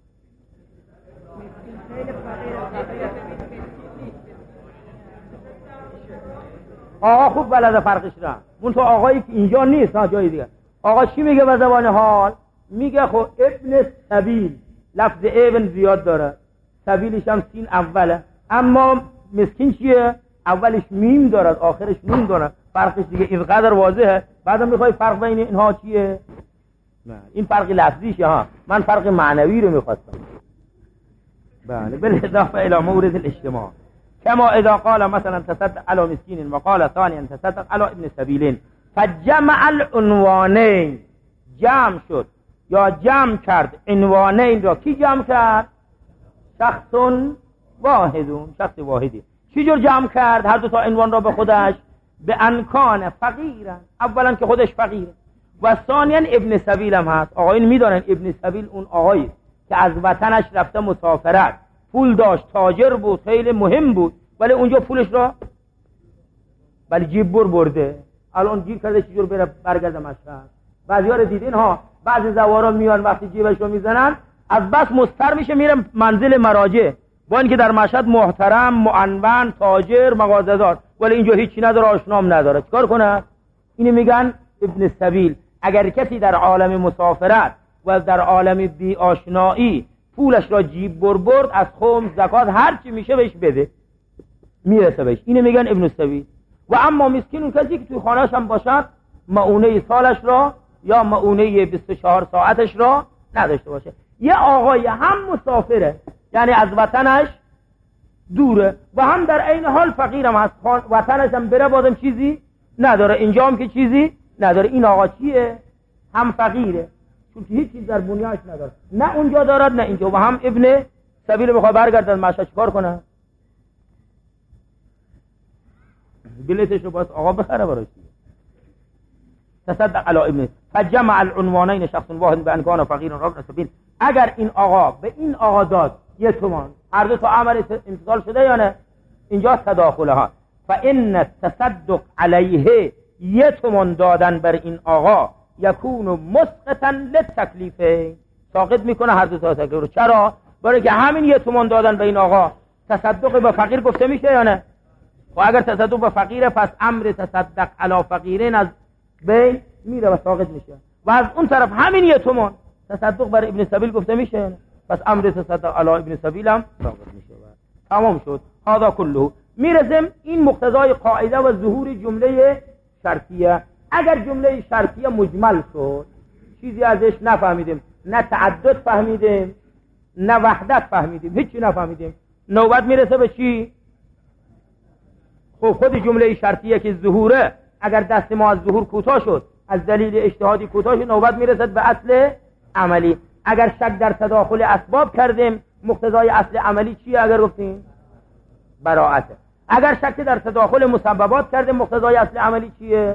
آقا خوب بلده فرقش را، اون تو آقایی که اینجا نیست، ها جای دیگه. آقا چی میگه به زبان حال؟ میگه خب ابن سبیل، لفظ ابن زیاد داره، سبیلش هم سین اوله. اما مسکین چیه؟ اولش میم دارد، آخرش نون دارد. فرقش دیگه اینقدر واضحه. بعدم میخوای فرق بین اینها چیه؟ نه، این فرق لفظیشه ها، من فرق معنوی رو میخواستم. بله، بالاضافه الی مورد الاجتماع. كما اذا قال مثلا تصدق على مسكين وقال ثانيا تصدق على ابن سبيل، فجمع العنوانين، جمع شد یا جمع کرد عنوانین را. کی جمع کرد؟ شخص واحدون، شخص واحدی. چی جور جمع کرد هر دو تا عنوان را به خودش؟ به انکان فقیرن، اولا که خودش فقیره، و ثانیا ابن سبیل هم هست. آقایون میدونن ابن سبیل اون آقایی که از وطنش رفته مسافرت، پول داشت، تاجر بود، خیلی مهم بود، ولی اونجا پولش را ولی جیب بر برده. الان گیر کرده چجور بره برگرده مشهد. بعضی‌ها رو دیدین ها، بعضی زوارا میان وقتی جیبش رو میزنن از بس مستر میشه، میره منزل مراجع، با اینکه در مشهد محترم، معنون، تاجر، مغازه‌دار، ولی اینجا هیچی نداره، آشنام نداره. چیکار کنه؟ اینو میگن ابن سبیل. اگر کسی در عالم مسافرت و در عالم بی آشنایی پولش را جیب بر برد، از خمس، زکات، هر چی میشه بهش بده، میرسه بهش. اینو میگن ابن سبیل. و اما مسکین اون کسی که توی خانه‌اش هم باشد، معونه سالش را یا معونه بیست و چهار ساعتش را نداشته باشه. یه آقای هم مسافره، یعنی از وطنش دوره، و هم در عین حال فقیرم هست، وطنش هم بره بازم چیزی نداره، اینجا هم که چیزی نداره. این آقا چیه؟ هم فقیره، چون که هیچ چیز در بنیانش نداره، نه اونجا دارد نه اینجا. و هم ابن سبیل بخواه برگردد مشهد، چیکار کنه؟ بلیتش رو باید آقا بخره براش. تصدق علی ابن فجمع العنوانین شخص واحد به انکان فقیر و ابن سبیل. اگر این آقا به این آقا داد یه تومان، هر دو تا عمل امتثال شده یا نه؟ اینجا تداخله ها. فان تصدق علیه، یه تومان دادن بر این آقا، یکون مسقطا للتکلیف، ساقط میکنه هر دو تا تکلیف رو. چرا؟ برای که همین یه تومان دادن به این آقا تصدق به فقیر گفته میشه یا نه؟ و اگر تصدق به فقیره، پس امر تصدق علی فقیرین از بین میره و ساقط میشه. و از اون طرف همین یه تومان تصدق بر ابن سبیل گفته میشه، پس امر تصدق علی ابن سبیل هم ساقط میشه. تمام شد. هذا كله. میرسیم این مقتضای قاعده و ظهور جمله شرطیه. اگر جمله شرطیه مجمل شد، چیزی ازش نفهمیدیم، نه تعدد فهمیدیم نه وحدت فهمیدیم، هیچی نفهمیدیم، نوبت میرسه به چی؟ خب خود جمله شرطیه که ظهوره، اگر دست ما از ظهور کوتاه شد، از دلیل اجتهادی کوتاه شد، نوبت میرسد به اصل عملی. اگر شک در تداخل اسباب کردیم، مقتضای اصل عملی چیه؟ اگر گفتیم براءته. اگر شک در تداخل مسببات کردیم، مقتضای اصل عملی چیه؟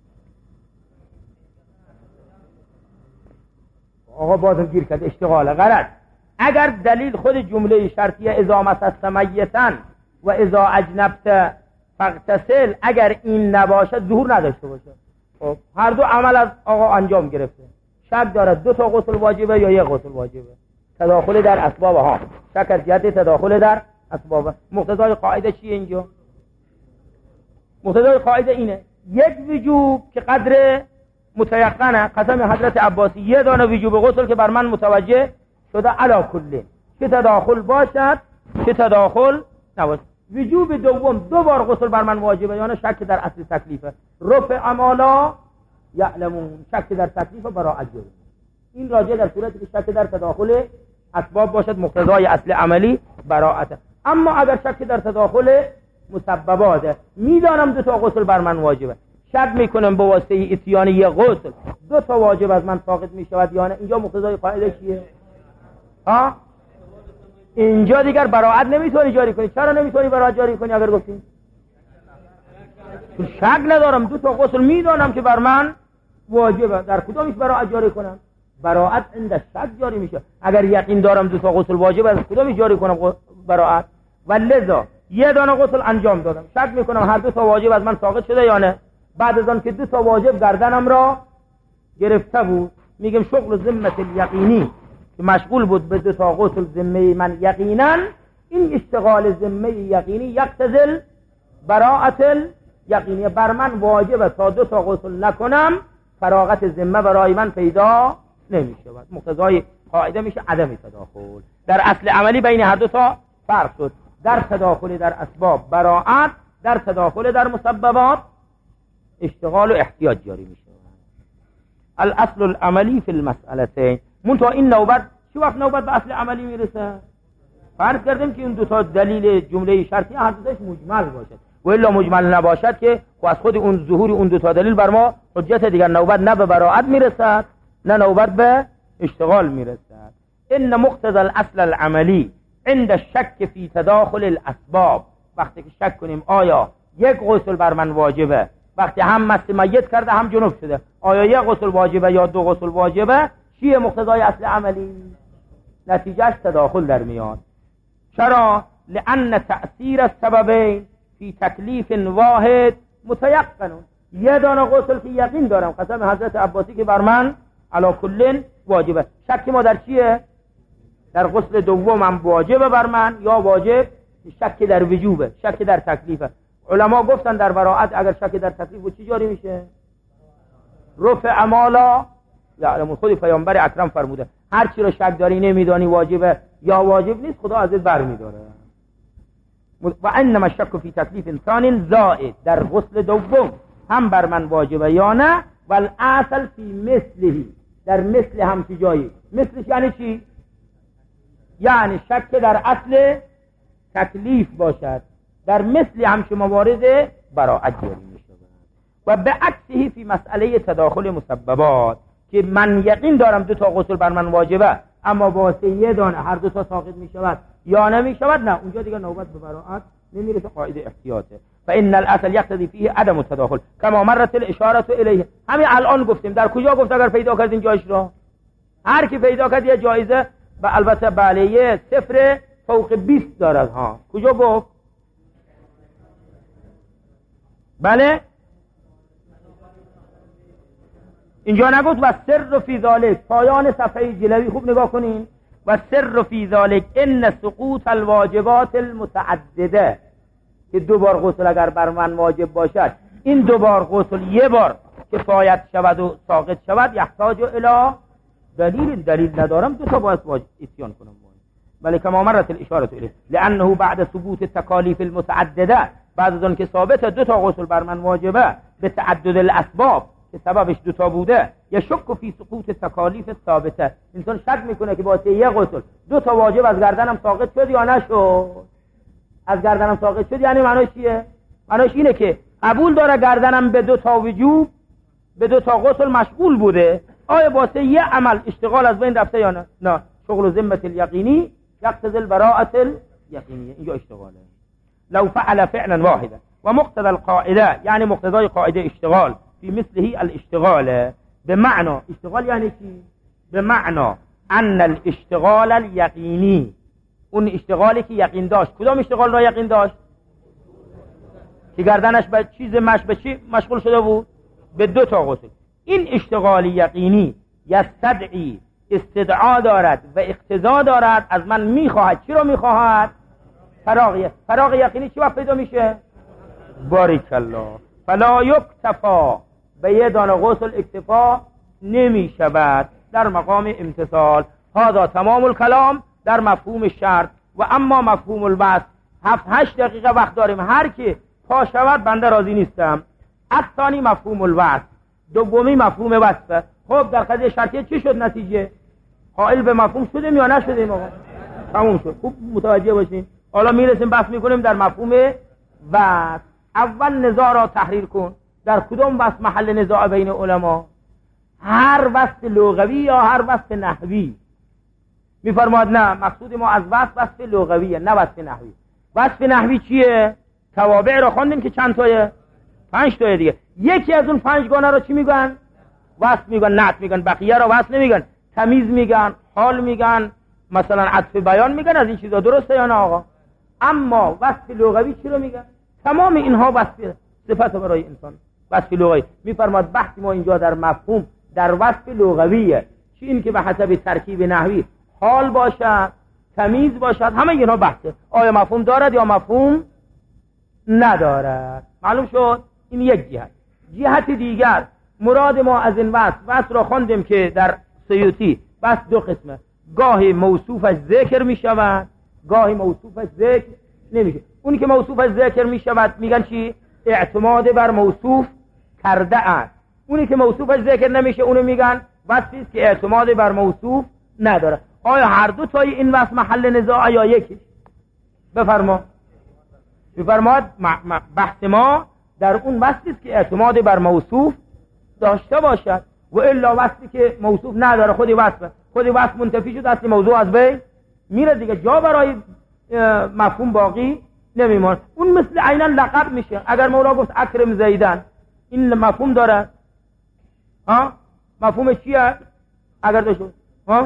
آقا بازم گیر کرد، اشتغال غلط. اگر دلیل خود جمله شرطیه اذا مسست میتن و اذا اجنبت فاغتسل، اگر این نباشه ظهور نداشته باشه. خب هر دو عمل از آقا انجام گرفته، شک دارد دو تا غسل واجبه یا یک غسل واجبه، تداخل در اسباب ها، شک از جهت تداخل در اسباب. مقتضای قاعده چیه اینجا؟ مقتضای قاعده اینه، یک وجوب که قدر متیقنه، قسم حضرت عباسی، یه دانه وجوب غسل که بر من متوجه شده علا کله، که تداخل باشد که تداخل نباشد. وجوب دوم دو بار غسل بر من واجبه یا نه شک در اصل تکلیفه. رفع امالا یعلمون، شک در تکلیف براءت جاری. این راجع در صورتی که شک در تداخل اسباب باشد مقتضای اصل عملی براءت. اما اگر شک در تداخل مسبباته، میدانم دو تا غسل بر من واجبه، شک میکنم به واسطه اتیان یک غسل دو تا واجب از من ساقط میشود یا نه، اینجا مقتضای قاعده چیه؟ ها؟ اینجا دیگر براءت نمیتونی جاری کنی. چرا نمیتونی براءت جاری کنی؟ اگر گفتیم شک ندارم دو تا غسل میدانم که بر من واجبه، در کدامش براءت جاری کنم؟ براءت عند شک جاری میشه. اگر یقین دارم دو تا غسل واجبه، از کدامش جاری کنم براءت؟ ولذا یه دانه غسل انجام دادم، شک میکنم هر دو تا واجب از من ساقط شده یا نه. بعد از آن که دو تا واجب گردنم را گرفته بود، میگم شغل ذمه الیقینی که مشغول بود به دو تا غسل ذمه من یقینا، این اشتغال ذمه یقینی یقتضی براءت یقینی، بر من واجبه تا دو تا غسل نکنم فراغت ذمه برای من پیدا نمیشه. مقتضای قاعده میشه عدم تداخل. در اصل عملی بین هر دو تا فرق شد، در تداخل در اسباب براءت، در تداخل در مسببات اشتغال و احتیاج جاری میشه. الاصل العملی فی المسئلتین. منتها این نوبت چه وقت نوبت به اصل عملی میرسه؟ فرض کردیم که این دو تا دلیل جمله شرطی هر دوتاش مجمل باشد، و الا مجمل نباشد که و از خود اون ظهور اون دو تا دلیل بر ما حجت. دیگر نوبت نه به براءت میرسد نه نوبت به اشتغال میرسد. ان مقتضى الاصل العملی عند الشک فی تداخل الاسباب، وقتی که شک کنیم آیا یک غسل بر من واجبه، وقتی هم مست میت کرده هم جنوب شده، آیا یک غسل واجبه یا دو غسل واجبه، چیه مقتضای اصل عملی؟ نتیجهش تداخل در میاد. چرا؟ لأن تأثیر السببین فی تکلیف واحد متیقن. یه دانه غسل که یقین دارم، قسم حضرت عباسی که بر من علی کل واجبه. شک ما در چیه؟ در غسل دوم هم واجبه بر من یا واجب؟ شک در وجوبه، شک در تکلیفه. علما گفتن در براءت اگر شک در تکلیف و چی جاری میشه؟ رفع امالا یعلمون. خود پیامبر اکرم فرموده هر چی رو شک داری نمیدانی واجبه یا واجب نیست، خدا ازت بر میداره. و انما الشک فی تکلیف انسان زائد، در غسل دوم هم بر من واجبه یا نه. و الاصل فی مثله، در مثل هم چی جایی؟ مثلش یعنی چی؟ یعنی شک در اصل تکلیف باشد، در مثل همچه موارد براءت جاری می شود. و به عکسه فی مسئله تداخل مسببات، که من یقین دارم دو تا غسل بر من واجبه اما واسه یه دانه هر دو تا ساقط می شود یا نمی شود، نه اونجا دیگه نوبت به براءت نمیرسه، قاعده احتیاطه. فان الاصل یقتضی فیه عدم التداخل کما مرت الاشاره الیه. همین الان گفتیم. در کجا گفت اگر پیدا کردین جایش رو؟ هر کی پیدا کرد یه جایزه، و البته بله یه صفر فوق بیست دارد ها. کجا گفت؟ بله اینجا نگفت و سر فی ذالک، پایان صفحه جلوی خوب نگاه کنین. و سر فی ذالک ان سقوط الواجبات المتعدده، که دو بار غسل اگر بر من واجب باشد، این دو بار غسل یه بار کفایت شود و ساقط شود، یحتاج الی دلیل. دلیل ندارم دو تا باید واجب اتیان کنم. بله کما مرت الاشاره الیه لانه بعد ثبوت التکالیف المتعدده، بعد از اون که ثابت دو تا غسل بر من واجبه به تعدد الاسباب که سببش دو تا بوده، یا شک فی سقوط تکالیف ثابته، انسان شک میکنه که واسه یک غسل دو تا واجب از گردنم ساقط شد یا نشد. از گردنم ساقط شد یعنی معناش چیه؟ معناش اینه که قبول داره گردنم به دو تا وجوب به دو تا غسل مشغول بوده، آیا واسه یه عمل اشتغال از بین رفته یا نه؟ نه. شغل ذمه الیقینی یقتضی البراءة الیقینیه، اینجا اشتغاله. لو فعل فعلا واحدا و مقتضى القاعده، یعنی مقتضای قاعده اشتغال فی مثله الاشتغال، به معنی اشتغال یعنی چی؟ به معنی ان الاشتغال الیقینی، اون اشتغالی که یقین داشت. کدام اشتغال را یقین داشت؟ که گردنش به چیز مش به چی مشغول شده بود؟ به دو تا غسل. این اشتغال یقینی یستدعی، استدعا دارد و اقتضا دارد، از من میخواهد. چی رو میخواهد؟ فراغ. فراغ یقینی چی وقت پیدا میشه؟ بارک الله. فلا یکتفا، به یه دانه غسل اکتفا نمی شود در مقام امتثال. هذا تمام الکلام در مفهوم شرط. و اما مفهوم البس هفت هشت دقیقه وقت داریم، هر کی پا شود بنده راضی نیستم. الثانی مفهوم الوصف، دومی مفهوم وصف. خب در قضیه شرطیه چی شد نتیجه؟ حائل به مفهوم شدیم یا نشدیم آقا؟ تموم شد. خوب متوجه باشین. حالا میرسیم بحث میکنیم در مفهوم وصف. اول نزاع را تحریر کن. در کدام وصف محل نزاع بین علما؟ هر وصف لغوی یا هر وصف نحوی؟ میفرماد نه، مقصود ما از وصف وصف لغویه نه وصف نحوی. وصف نحوی چیه؟ توابع را خواندیم که چند تایه؟ پنج تایه دیگه. یکی از اون پنج گانه رو چی میگن؟ وصف میگن، نعت میگن. بقیه را وصف نمیگن. تمیز میگن، حال میگن، مثلا عطف بیان میگن. از این چیزا درسته یا نه آقا؟ اما وصف لغوی چی رو میگن؟ تمام اینها وصف صفت برای انسان. وصف لغوی میفرماد بحث ما اینجا در مفهوم در وصف لغویه. چی؟ این که به حسب ترکیب نحوی حال باشد، تمیز باشد، همه اینها بحثه. آیا مفهوم دارد یا مفهوم ندارد؟ معلوم شد؟ این یک جهت. جهت دیگر مراد ما از این وصف وصف را خواندیم که در سیوطی وصف دو قسمه. گاهی موصوفش ذکر می شود، گاهی موصوفش ذکر نمیشه. اونی که موصوفش ذکر می شود میگن چی؟ اعتماد بر موصوف کرده است. اونی که موصوفش ذکر نمیشه اونو میگن وصفی است که اعتماد بر موصوف نداره. آیا هر دو تای این وصف محل نزاع یا یکی؟ بفرما. بفرماد بحث ما در اون وصفی است که اعتماد بر موصوف داشته باشد، و الا وصفی که موصوف نداره خودی وصفه، خودی وصف منتفی شد، اصلی موضوع از بین میره دیگه، جا برای مفهوم باقی نمیمان. اون مثل عینا لقب میشه. اگر مولا گفت اکرم زیدن، این مفهوم داره؟ ها؟ مفهوم چیه؟ اگر داشت ها؟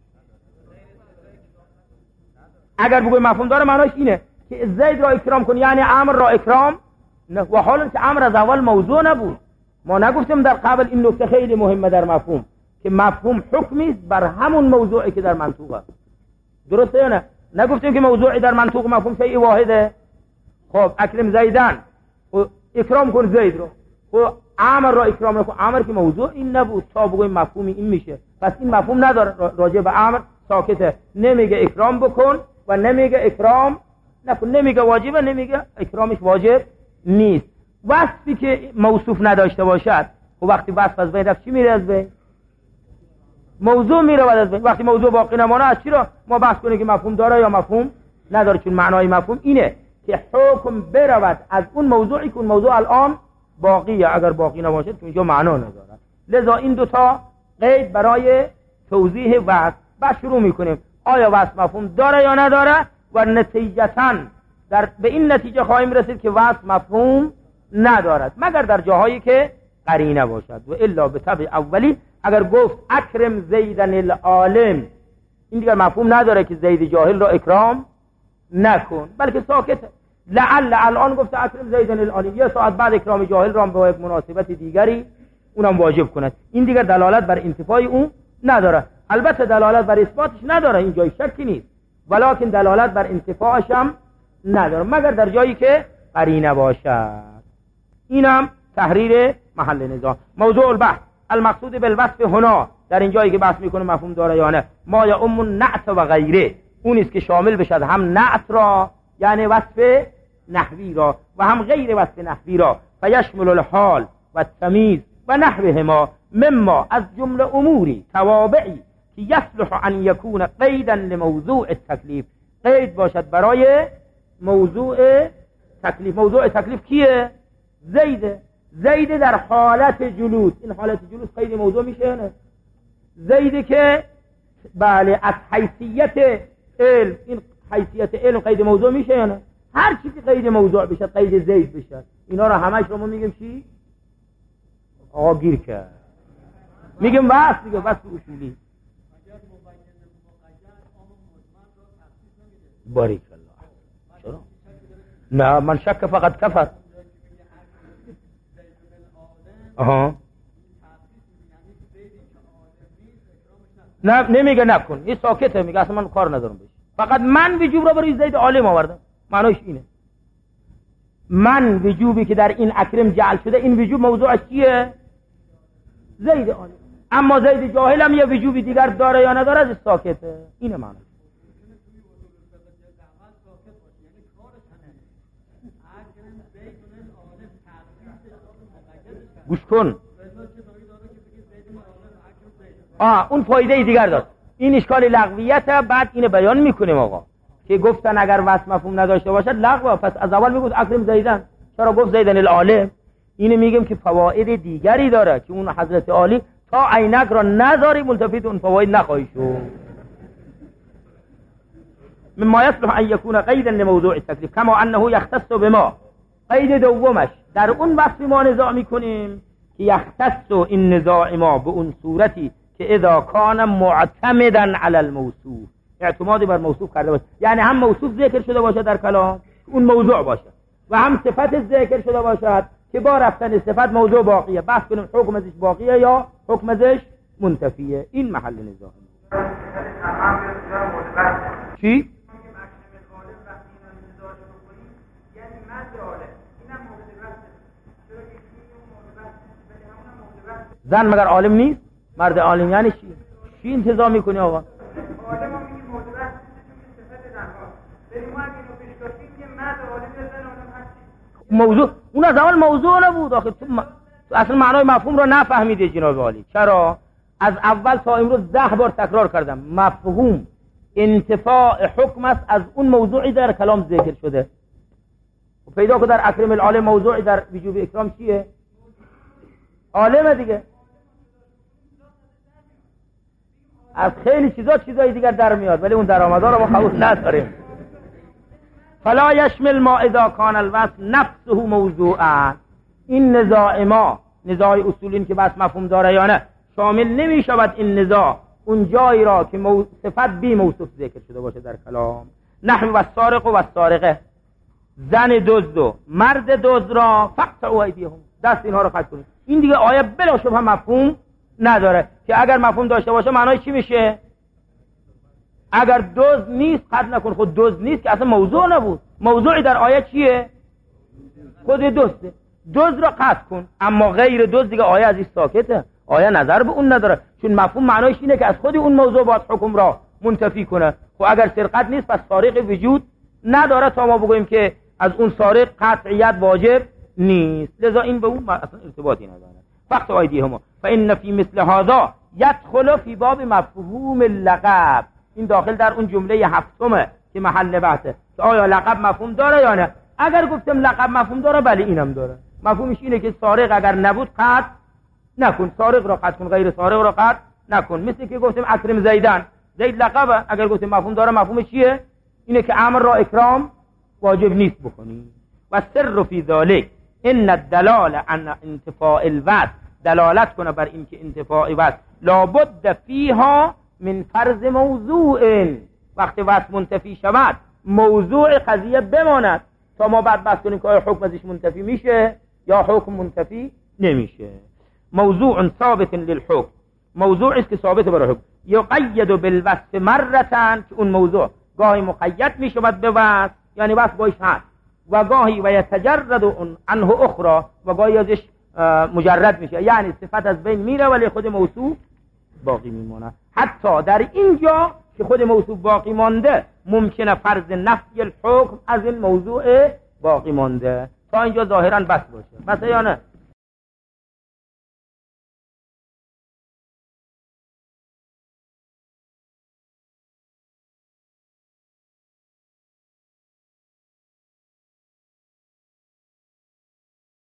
اگر بگوی مفهوم داره معناش اینه که زید را اکرام کن، یعنی امر را اکرام نه. و حالا که امر از اول موضوع نبود. ما نگفتیم در قبل این نکته خیلی مهمه در مفهوم که مفهوم حکمی است بر همون موضوعی که در منطوق است. درسته یا نه؟ نگفتیم که موضوعی در منطوق مفهوم شیء واحده. خب اکرم زیدن و اکرام کن زید رو، و امر را اکرام کن. امر که موضوع این نبود تا بگویم مفهومی این میشه. پس این مفهوم نداره. راجع به امر ساکته، نمیگه اکرام بکن و نمیگه اکرام نکن، نمیگه واجبه، نمیگه اکرامش واجب نیست. وصفی که موصوف نداشته باشد و وقتی وصف از بین رفت چی میره از بین؟ موضوع میره از بین. وقتی موضوع باقی نمانه از چی را ما بحث کنیم که مفهوم داره یا مفهوم نداره؟ چون معنای مفهوم اینه که حکم برود از اون موضوعی که اون موضوع الان باقیه. اگر باقی نباشه تو اینجا معنا نداره. لذا این دوتا قید برای توضیح وصف. بعد شروع میکنیم آیا وصف مفهوم داره یا نداره، و نتیجتاً در به این نتیجه خواهیم رسید که وصف مفهوم ندارد مگر در جاهایی که قرینه باشد. و الا به طبع اولی اگر گفت اکرم زیدن العالم، این دیگر مفهوم نداره که زید جاهل را اکرام نکن، بلکه ساکته. لعل الان گفت اکرم زیدن العالم، یه ساعت بعد اکرام جاهل را به یک مناسبت دیگری اونم واجب کند. این دیگر دلالت بر انتفاع اون نداره. البته دلالت بر اثباتش نداره، این جای شکی نیست، ولکن دلالت بر انتفاعش هم نداره مگر در جایی که قرینه باشد. اینم تحریر محل نزاع. موضوع البحث المقصود بالوصف هنا، در این جایی که بحث میکنه مفهوم داره یا نه، ما یا ام النعت و غیره، اون است که شامل بشد هم نعت را یعنی وصف نحوی را و هم غیر وصف نحوی را، فیشمل الحال و التمیز و نحوهما مما از جمله اموری توابعی که یصلح ان یکون قیدا لموضوع التکلیف، قید باشد برای موضوع تکلیف. موضوع تکلیف کیه؟ زیده. زید در حالت جلوس، این حالت جلوس قید موضوع میشه نه؟ زیده که بله از حیثیت علم، این حیثیت علم قید موضوع میشه یا نه؟ هر چی که قید موضوع بشه قید زید بشه. اینا رو همش رو ما میگیم چی؟ آقا گیر کرد، میگیم بس دیگه، بس اصولی. باریک الله. چرا؟ نه من شک فقط کفر. آها نه نمیگه نکن، این ساکته، میگه اصلا من کار ندارم بهش، فقط من وجوب را برای زید عالم آوردم. معنیش اینه من وجوبی که در این اکرم جعل شده، این وجوب موضوعش چیه؟ زید عالم. اما زید جاهل هم یه وجوبی دیگر داره یا نداره، از ساکته. اینه معنی. گوش کن. آه اون فایده دیگر داشت. این اشکال لغویت. بعد اینو بیان میکنیم آقا که گفتن اگر وصف مفهوم نداشته باشد لغوه، پس از اول میگفت اکرم زیدن، چرا گفت زیدن العالم؟ اینو میگیم که فواید دیگری داره که اون حضرت عالی تا عینک را نذاری ملتفت اون فواید نخواهی شد. مما يصلح ان يكون قيدا لموضوع التكليف كما انه يختص بما. قید دومش در اون وقتی ما نزاع میکنیم که یختص این نزاع ما به اون صورتی که اذا کان معتمدا علی الموصوف، اعتمادی بر موصوف کرده باشه، یعنی هم موصوف ذکر شده باشه در کلام اون موضوع باشه و هم صفت ذکر شده باشد که با رفتن صفت موضوع باقیه. بحث کنیم حکم ازش باقیه یا حکم ازش منتفیه. این محل نزاع. چی؟ زن مگر عالم نیست؟ مرد عالم یعنی چی؟ چی انتظام میکنی آقا؟ عالم هم میگه موضوع بحث صفت زنها. بریم ما اگه اینو پیش کنیم که مرد عالم یا زن عالم هست. موضوع اون از اول موضوع نبود آخه. تو, م... تو اصلا معنای مفهوم رو نفهمیده جناب عالی. چرا؟ از اول تا امروز ده بار تکرار کردم مفهوم انتفاع حکم است از اون موضوعی در کلام ذکر شده. و پیدا که در اکرم العالم موضوعی در وجوب اکرام چیه؟ عالمه دیگه. از خیلی چیزا چیزای دیگر در میاد ولی اون درآمدا رو ما قبول نداریم. فلا یشمل ما اذا کان الوصف نفسه موضوعا. این نزاع ما، نزاع اصولین که بس مفهوم داره یا نه، شامل نمی شود این نزاع اون جایی را که مو... صفت بی موصوف ذکر شده باشه در کلام. نحو و سارق و سارقه، زن دزد و مرد دزد را فقطعوا ایدیهم، دست اینها رو قطع کنید. این دیگه آیه بلا شبهه مفهوم نداره که اگر مفهوم داشته باشه معنای چی میشه؟ اگر دزد نیست قطع نکن. خود دزد نیست که اصلا موضوع نبود. موضوعی در آیه چیه؟ خود دزده. دزد را قطع کن. اما غیر دزد دیگه آیه از این ساکته. آیه نظر به اون نداره چون مفهوم معنایش اینه که از خود اون موضوع باید حکم را منتفی کنه. خب اگر سرقت نیست پس سارق وجود نداره تا ما بگوییم که از اون سارق قطعیت واجب نیست. لذا این به اون اصلا ارتباطی نداره. فقط ایدیهم فإن فی مثل هذا يدخل فی باب مفهوم اللقب. این داخل در اون جمله هفتمه که محل بحثه که آیا لقب مفهوم داره یا نه. اگر گفتم لقب مفهوم داره بله اینم داره. مفهومش اینه که سارق اگر نبود قطع نکن، سارق را قطع کن، غیر سارق را قطع نکن. مثل که گفتم اکرم زیدن، زید لقبه، اگر گفتم مفهوم داره مفهومش چیه؟ اینه که امر را اکرام واجب نیست بکنی. و سر فی ذلک ان الدلال عن انتفاء الوصف، دلالت کنه بر این که انتفاع وصف لابد فیها من فرض موضوع. وقتی وصف منتفی شود موضوع قضیه بماند تا ما بعد بحث کنیم که آیا حکم ازش منتفی میشه یا حکم منتفی نمیشه. موضوع ثابت للحکم، موضوع است که ثابت برای حکم. یقید بالوصف مرتان، که اون موضوع گاهی مقید میشود به وصف یعنی وصف باش هست و گاهی و یتجرد عنه اخرى و گاهی ازش مجرد میشه یعنی صفت از بین میره ولی خود موصوف باقی میمونه. حتی در اینجا که خود موصوف باقی مانده ممکنه فرض نفی الحکم از این موضوع باقی مانده. تا اینجا ظاهرا بس باشه. بس یا نه؟